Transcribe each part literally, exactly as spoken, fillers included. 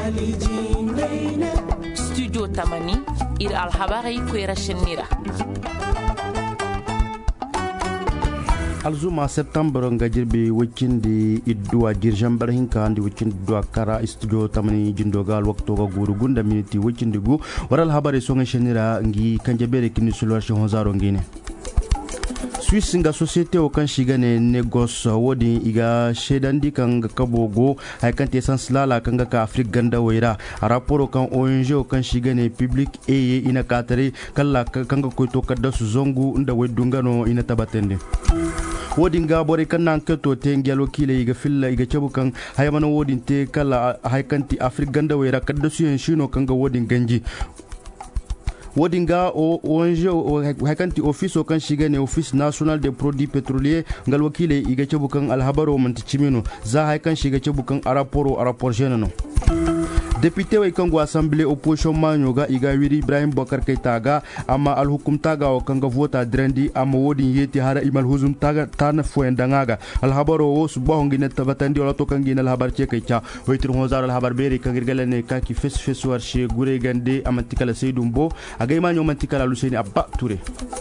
studio tamani ira alhabari kwera shenira alzuma septembre nga jirbe wikindi idduwa dirjan barhinka andi wikindi dua kara studio tamani jindogal wakto ga guru gunda miniti wikindi gu waral habari songa shenira ngi kanjabere kini sulwar shi honzaro ngine Swiss nga société o kan shigane negos wodi iga shedandi kan kabogo hay kan te sans lala kan ka Afrique ganda waira raporo kan O N G o kan shigane public e ina katare kala kan ko to kadda su zongu nda wedungano ina tabatende wodi nga bore kan nan keto te ngelo kile iga filla iga chabukan haymana wodi te kala hay kan ti Afrique ganda waira kadda su en shino kan ga wodi ganji wodinga o onje o hakanti office o kan shiga ne office national des produits pétroliers ngal wakile iga cebukan alhabaro manti chimino za hakan shiga cebukan araporo arapor jenano député way kango assemblée opposition manyoga iga wiri Ibrahim Bokar Keita ga amma alhukum taga o kanga vota drendi amma wodin yeti hara imal huzum taga tana fuendangaga alhabaro o subaho ngine tabatandi wala to kangi nal habar ce Keita waytir hozar alhabar beri kangirgalane kaki fes feswar she gure gande amantikala seydumbo agay manyo mantikala Luseni Abba Touré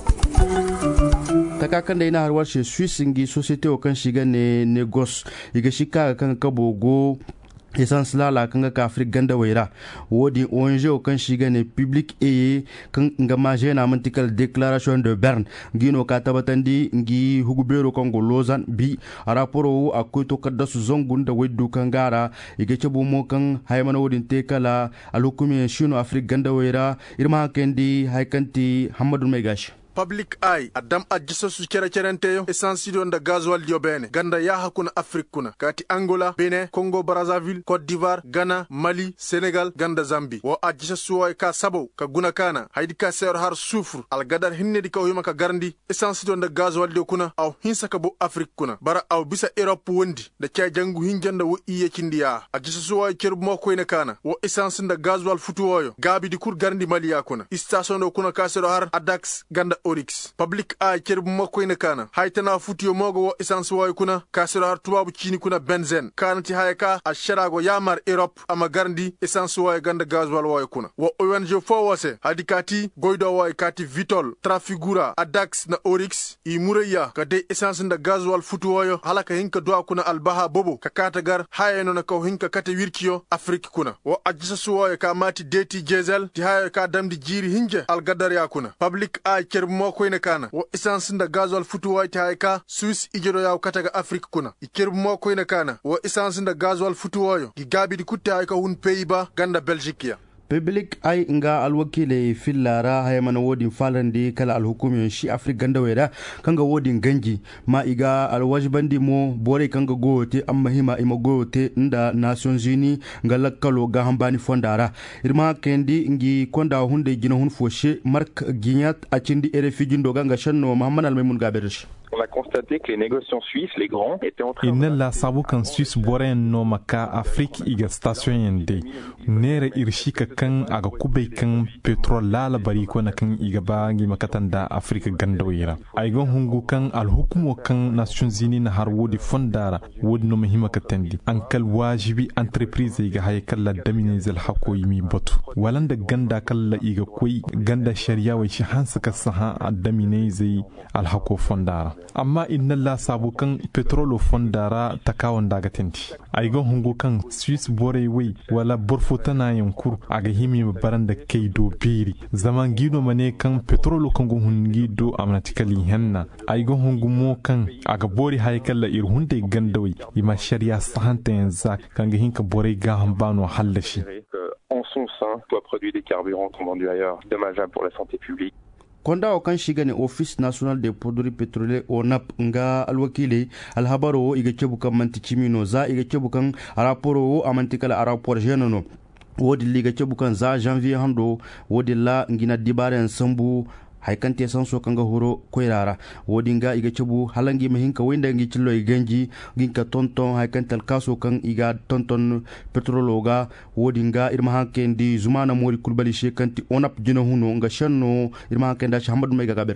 takakan da ina harwar she Swiss ngi société o kan shiga ne negos iga shika kan kabogo essence la la kanga ka Afrique ganda waira wodi O N G o kan shiga ne public e kan nga maje na mantikal déclaration de Berne ngino ka tabatandi ngi hugubero kongo Lausanne bi raporo akoy to kadda su zongunda weddu kangara ige cebu mo kan haymana wodin te kala alukumi shino Afrique ganda waira irma kendi haykanti Hamadou Megash Public Eye Adam ajisa su kera kerenteyo essence don da gasoil diobene ganda ya hakuna Afrique kuna kati Angola, Benin, Congo Brazzaville, Côte d'Ivoire, Ghana, Mali, Senegal, ganda Zambi wo ajisa su way ka sabo ka guna kana haydi ka ser har soufre al gadar hinne di ka hima ka garndi essence don da gasoil dio kuna aw hinsa ka bo Afrique kuna bara aw bisa Europe wondi da kya jangu hinjanda wo iye kindiya ajisa su way ker mo ko ina kana wo essence da gasoil futu woyo gabi di kur garndi Mali ya kuna station do kuna ka ser har Adax ganda Orix public a kerbu mako ina kana haitana futiyo mogo wo essence way kuna kasira har tubabu chini kuna benzen kana ti hayaka a sharago yamar Europe ama garndi essence way ganda gasoil way kuna wo O N G fo wase hadikati goido way kati Vitol Trafigura Adax na Orix i muraya ka de essence da gasoil futu wayo halaka hinka do kuna albaha bobo ka kata gar hayeno na ko hinka kate wirkiyo Afrique kuna wo ajisa suwayo ka mati deti jezel ti hayaka damdi jiri hinje algadar ya kuna public a kerbu moko ina kana wo essence da gasoil futu way ta ka Swiss ijero yaw kataga Afrique kuna ikir moko ina kana wo essence da gasoil futu wayo gi gabi di kutta ka hun Pays-Bas ganda Belgique ya public ay nga alwakile fillara haymana wodin falandi kala alhukumi shi Afrique ganda weda kanga wodin ganji ma iga alwajbandi mo bore kanga gote amma hima ima gote nda Nations Unies nga lakkalo ga hambani fondara irma kendi ngi konda hunde gina hun foshe mark gignat acindi R F I jindo ganga shanno Muhammad Almaymun Gabersh. On a constaté que les négociants suisses, les grands, étaient en train de... Inna la sabu kan Suisse bore no maka Afrique iga station yende. Nere irshika kan aga kube kan petrol lala bari ko na kan iga bangi makatanda Afrique gandoira. Aigon hungu kan al hukumo kan Nations Unies na har wodi fondara wodi no mahima katendi. Ankal wajibi entreprise iga haykal la daminize al hako yimi botu. Walanda ganda kala iga koi ganda sharia wa shi hansa ka saha daminize al hako fondara. Amma inna la sabu kan petrolo fondara takawon daga tenti aigon hungu kan Swiss bore wai wala borfotana yankur aga himi baranda kaido biri zaman gido mane kan petrolo kan gun hungi do amnatikali hanna aigon hungu mo kan aga bori haykalla ir hunde gandawai ima sharia sahanta yanza kan ga hinka bore ga hambano hallashi en son sein soit produit des carburants vendus ailleurs dommageable pour la santé publique. konda o kan shiga ne office national des produits pétroliers O N A P nga alwakile alhabaro iga cebu kan manti chimino za iga cebu kan raporo amantikala rapor genono wodi liga cebu kan za janvier hando wodi la ngina dibaren sambu haikante sanso kanga horo koirara wodinga iga cebu halangi mahinka wenda ngi cillo iganji ginka tonton haikantal kaso kan iga tonton petrologa wodinga irma hankendi zumana mori kulbali shekanti onap jina huno nga shanno irma hankenda Hamadou Mega Gabersh.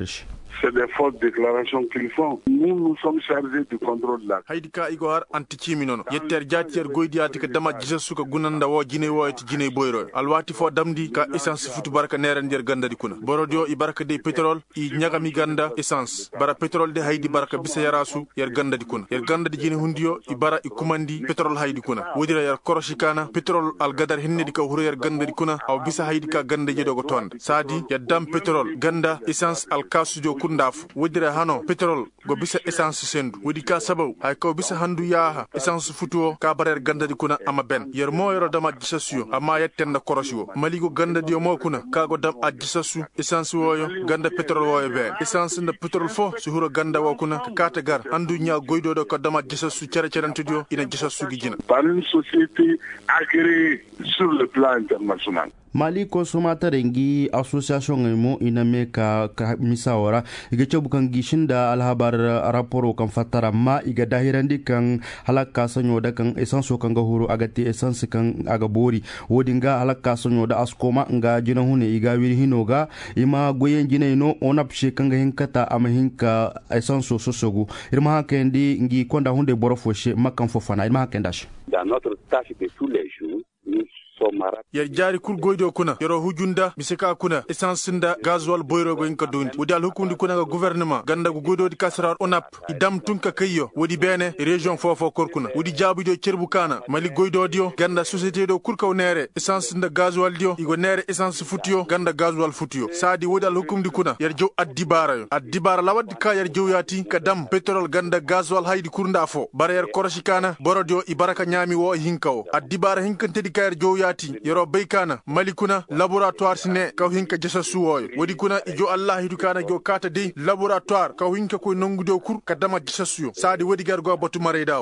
c'est des fausses déclarations qu'ils font. Nous, nous sommes chargés du contrôle là. Haydi ka igo har antikimi nono. Yetter jatiyar goydi ati ka dama jisa suka gunanda wo jine wo eti jine boyro. Alwati fo damdi ka essence futu baraka neren der ganda di kuna. Borodio i baraka de petrol i nyagami ganda essence. Bara petrol de haydi baraka bisa yarasu yer ganda di kuna. Yer ganda di jine hundiyo i bara i kumandi petrol haydi kuna. Wodira yer koroshikana petrol al gadar hinne di ka huro yer ganda di kuna. Aw bisa haydi ka ganda jedo go tonde. Sadi ya dam petrol ganda essence al kasujo kundafu. Wodira hano petrol go bisa essence sendu. Wodi ka sabaw ay ko bisa handu yaha essence futuo ka barer ganda di kuna ama ben. Yer mo yoro dama jisasuyo ama yettenda koroshiwo. Maligo ganda di mo kuna ka go dam a jisasu essence woyo ganda petrol woyo be. Essence na petrol fo su huro ganda wo kuna ka kata gar handu nya goydo do ko dama jisasu cere cerante dio ina jisasu gi jina. Par une société agréée sur le plan international. Mali consommateur ngi association mo ina me ka, ka misawara iga cebu kan gishinda alhabar raporo kan fatara ma iga dahirandi kan halaka sanyo da kan essence kan ga huru agati essence kan aga bori wodinga halaka sanyo da askoma nga jina hune iga wiri hinoga ima goyen jina no onapshe kan ga hinkata ama hinka essence sosogu irma hakendi ngi konda hunde borofoshe makan fofana irma hakendash. Dans notre tâche de tous les jours, nous yar jari kul goydo kuna yoro hujunda miseka kuna essence nda gasoil boyro go inka dondi wodi al hukundi kuna ga gouvernement ganda go goydo di kasrar onap idam tunka kayo wodi bene region fofo kor kuna wodi jabu do cerbu kana mali goydo dio ganda société do kurka nere essence nda gasoil dio igo nere essence futio ganda gasoil futio sadi wodi al hukundi kuna yar jow addibara yo addibara lawadi ka yar jow yati ka dam petrol ganda gasoil haydi kurunda fo bara yar koroshi kana borodio ibaraka nyami wo hinkawo addibara hinkante di ka yar jow yati yoro beykana malikuna laboratoire sine ka hinka jessa suwoy wodi kuna ijo allah hidu kana go kata de laboratoire ka hinka ko nongude kur ka dama jessa suyo sadi wodi gargo batu mare daw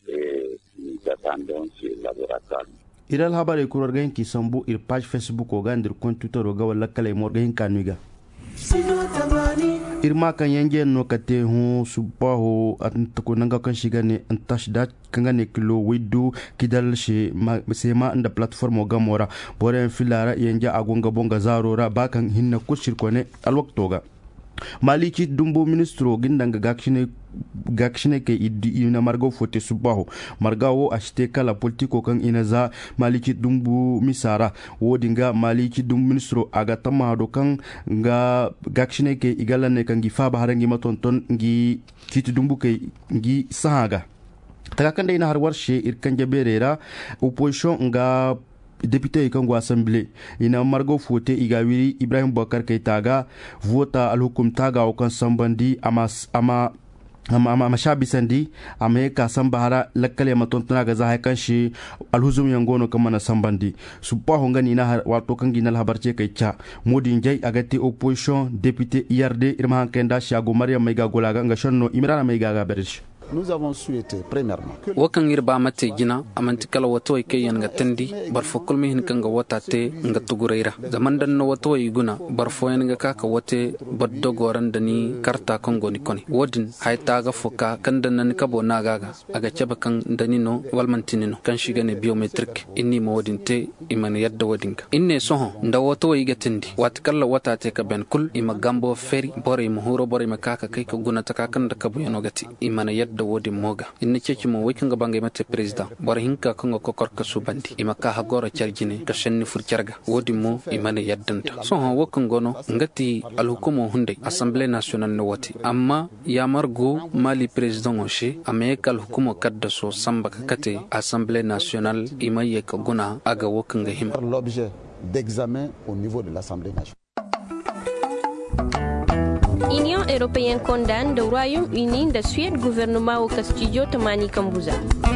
iral habare kuror gain ki sambu ir page facebook o gandir compte twitter o gawal kale mo gain kanuga irma kan yange no kate hu subaho atko nanga kan shigane antashda kangane kilo widu kidal she sema nda platform gamora bore filara yanja agonga bonga zarora bakan hinna kushir kone alwaktoga maliki dumbo ministro gindanga gakshine gakshine ke ina margo fote subaho margawo ashte kala politiko kan inaza maliki dumbu misara wodinga maliki dumbu ministro aga tamado kan nga gakshine ke igalane kan gifa baharangi matonton ngi kiti dumbu ke ngi sahaga takakanda ina har warshe irkan jaberera opposition nga député ikango assemblée ina margo fote igawiri Ibrahim Boubacar Keitaga vota alhukum taga o kan sambandi ama ama ama ama shabi sandi ama ka sambahara lakkale matontuna ga zahay kan shi alhuzum yangono kamana sambandi subba hongani na wato kan ginal habarce kai cha modin jay agati opposition député yarde irma kenda shago Mariam Maiga golaga nga shonno Imran Maiga ga berish. Nous avons souhaité premièrement wakan irba mate gina amantikala wato ke yan gatandi barfo kulmi hin kanga wata te ngatugureira zaman dan no wato iguna barfo yan ga kaka wate baddo goran dani karta kongo ni koni wodin hayta ga foka kanda nan kabo nagaga aga ceba kan dani no walmantinino kan shiga ne biometric inni mo wodin te imane yadda wodinka inne soho nda wato igatandi watkalla wata te ka ben kul ima gambo feri bore mo huro bore makaka kai ko guna ta kakan da kabo yanogati imane yadda wodi moga inna ceci mo wakin ga bangay mate president bar hinka kan ko korka subandi imaka ha goro charjine ka shenni fur charga wodi mo imane yaddanta so ha wakan gono ngati alhukumo hunde assemblée nationale no wati amma ya margo mali president oshe amekal hukumo kadda so samba kate assemblée nationale imaye ka guna aga wakan ga him l'objet d'examen au niveau de l'assemblée nationale. Union européenne condamne le Royaume-Uni de Suède gouvernement au Castillo Tamani Kambuza.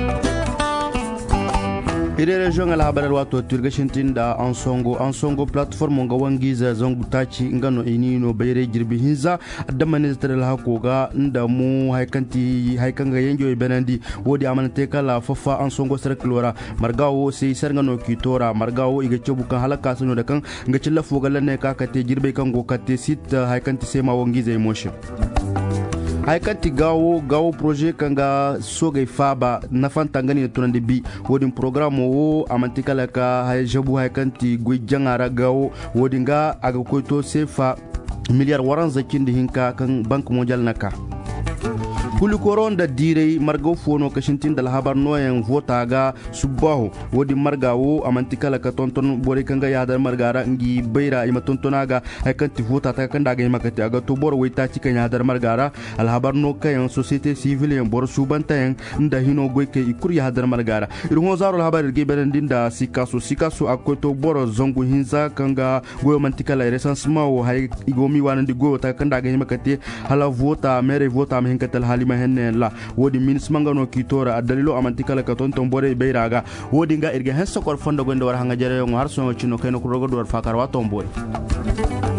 ire region ala habar wato turgashintin da an songo an songo platform ga wangiza zangu taci ngano inino bayre jirbi hinza da minister al hakoga nda mu haikanti haikanga yenjo benandi wodi amanate kala fafa an songo circulora margawo sai sarngano kitora margawo iga cebukan halaka suno da kan ga cilla fogalanne ka kate jirbe kan go kate sit haikanti sai ma wangiza emotion haikanti gawo gawo projet kanga soge faba na fantangani tunande bi wodin programme wo amantika la ka hay jabu haikanti gui jangara gawo wodinga aga koito sefa miliyar waran zakin da hinka kan bank mondial naka kuli koron da direi marga fono kashintin da lahabar noyen vota ga subaho wodi marga wo amantikala ka tonton bore kanga yadar margara ngi beira ima tontona ga hakanti vota ta kanda ga makati aga to bor waita cika yadar margara alhabar no kayan societe civile en bor subanta en nda hino goyke ikur yadar margara irho zaro alhabar ge berendin da sikaso sikaso akoto bor zongu hinza kanga goyo mantikala recensement wo hay igomi wanandi goyo ta kanda ga makati hala vota mere vota me hinkatal hali ma henne la wodi minis mangano kitora adalilo amantikala ka tonton bore beiraga wodi nga irga hen sokor fondo gonde war hanga jere ngo har so chino kayno ko rogo do fakar wa tombore